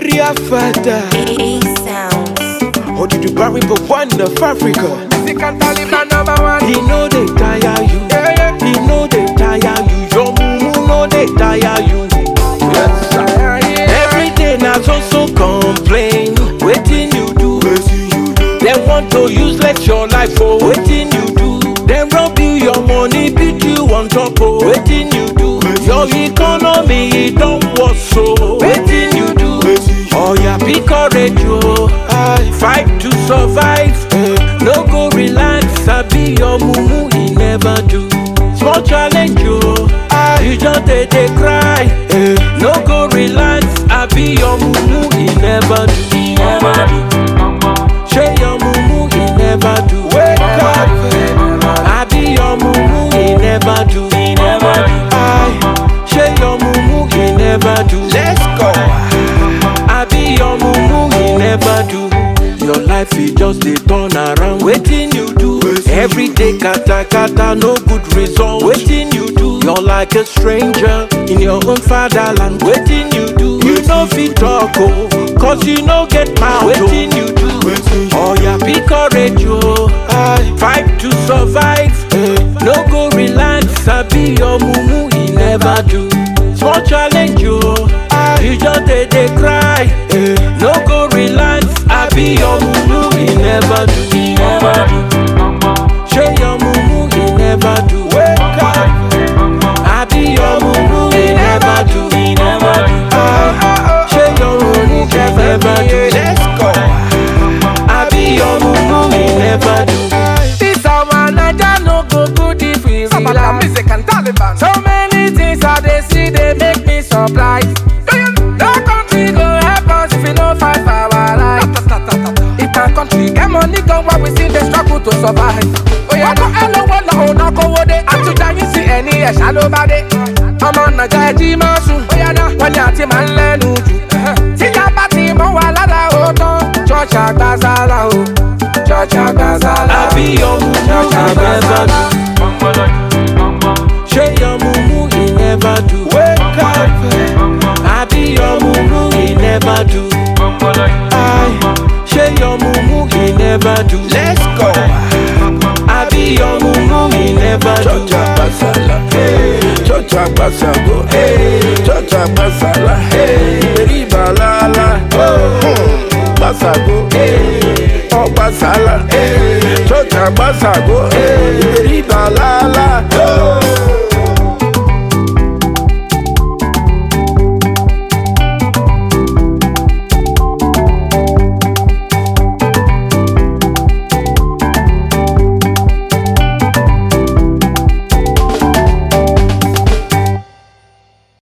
Nigeria father. A sounds. Or did you bury the one of Africa? Musical Taliban #1. He know they tire you. He know they tire you. Your mumu know they tire you. Yes, sir. Every day now so complain. Waiting you do. They want to useless your life for waiting you do. They rob you your money, beat you on top of waiting you do. Your economy it don't work so waiting you do. Oh yeah, be courage yo. Fight to survive. No go relax. I be your mumu, he never do. Small challenge yo. You just they cry. No go relax. I be your mumu, he never do. He never do. Share your mumu, he never do. Wake up. I be your mumu, he never do. He never do. Share your mumu, he never do. Let's go. I be your mumu, he never do. Your life is just a turn around. Waiting you do. Every day kata no good result. Waiting you do. You're like a stranger in your own fatherland. Waiting you do. You know fit talk oh, cause you no get mouth. Waiting you do. Oh yeah, be courage yo. Fight to survive. No go relax. I be your mumu, he never do. Small challenge yo. You just they cry. No go relax. I be your mumu, he never do. He never do. Share your mumu, he never do. Wake up. I be your mumu, he never do. He never do. Share your mumu, he never do. Let's go. I be your mumu, he never do. This our Naija no go good if we relax. Music and Taliban. So many things I they see they make me surprised. No country go help us if we no fight for our life. If our country get money go where we see they struggle to survive. Oh yeah, no hello one no no go wo de. Atuja yin si eni e shallow bade. Ọmọ Naija ji ma sun. Oh yeah na wọ́n ní àti máa ń lẹ́nu jù. Tí yaba ti mọ wà lára o tán. Church Agbazala o. Church Agbazala. I be your mumu, he never do. Share your mumu, he never do. Wake up. I be your mumu, he never do. Share your mumu, he never do. Let's go. I be your mumu, he never do. Church Agbazala, hey. Church Agbazala, hey. Church Agbazala, hey. Riba la la, oh. Basago, hey. Oh Agbazala, hey. Church Agbazala, hey. Riba la la.